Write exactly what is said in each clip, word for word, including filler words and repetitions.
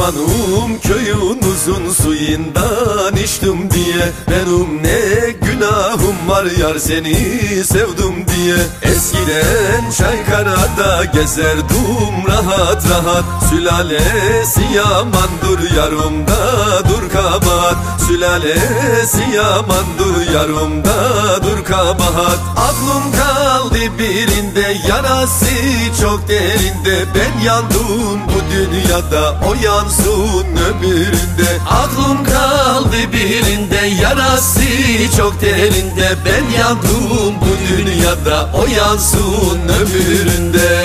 hanım köyün uzun suyundan içtim diye. Benim ne günahım var yar seni sevdim diye. Eskiden Çaykara'da gezerdim rahat rahat. Sülalesi yamandır yarımda dur kabahat. Sülalesi yamandır yarımda dur kabahat. Aklım kaldı birinde, yarası çok derinde. Ben yandım bu dünyada, o yansın öbüründe. Aklım kaldı birinde, yarası çok derinde. Ben yandım bu dünyada, o yansın öbüründe.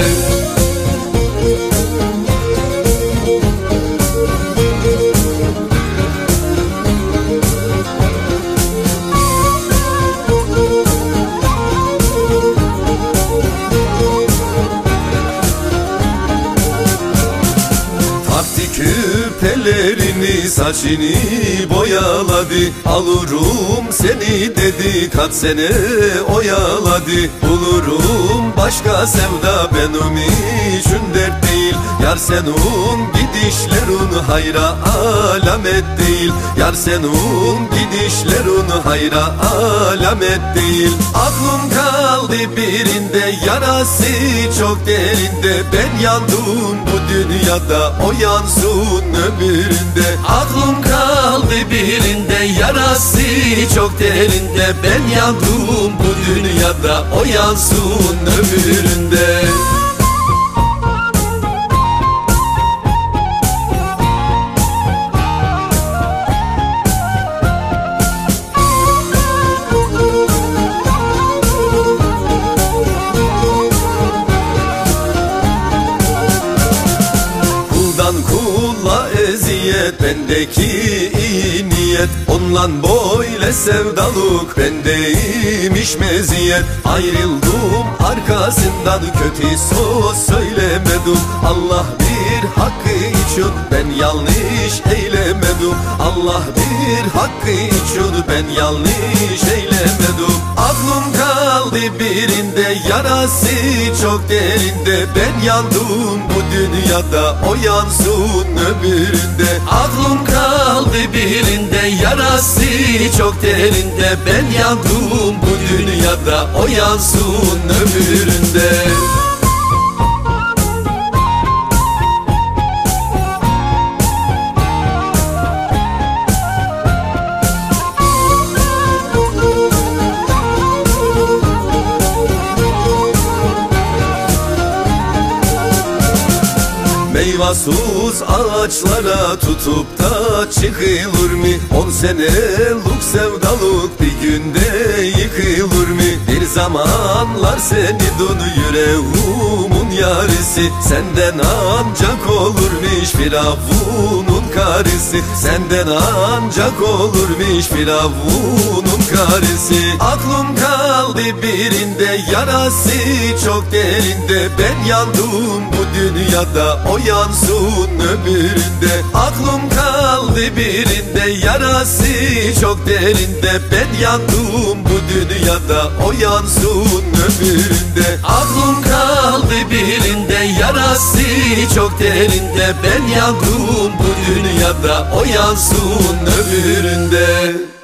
Küpelerini saçını boyaladı. Alırım seni dedi, kaç sene oyaladı. Bulurum başka sevda benim için dert değil. Yar senin gidişlerin hayra alamet değil. Yar senin gidişlerin hayra alamet değil. Aklım kaldı birinde, yarası çok derinde. Ben yandım bu dünyada, o yansın öbüründe. Aklım kaldı birinde, yarası çok derinde. Ben yandım bu dünyada, o yansın öbüründe. Kulla eziyet, bendeki iyi niyet. Onla böyle sevdalık bendeymiş meziyet. Ayrıldım arkasından kötü söz söylemedim. Allah bir hakkı için ben yanlış eylemedim. Allah bir hakkı için ben yanlış eylemedim. Aklım kaldı birinde, yarası çok derinde. Ben yandım bu dünyada, o yansın öbüründe. Aklım kaldı birinde, yarası çok derinde. Ben yandım bu dünyada, o yansın öbüründe. Meyvasız ağaçlara tutup da çıkılır mı? On senelik sevdalık bir günde yıkılır mı? Bir zamanlar seni dön yüreğimin yarisi. Senden ancak olurmuş Firavun'un karısı. Senden ancak olurmuş Firavun'un karısı. Aklım kaldı birinde, yarası çok derinde. Ben yandım bu dünyada, o yansın öbüründe. Aklım kaldı birinde, yarası çok derinde. Ben yandım bu dünyada, o yansın öbüründe. Aklım kaldı birinde, yarası çok derinde. Ben yandım bu dünyada, o yansın öbüründe.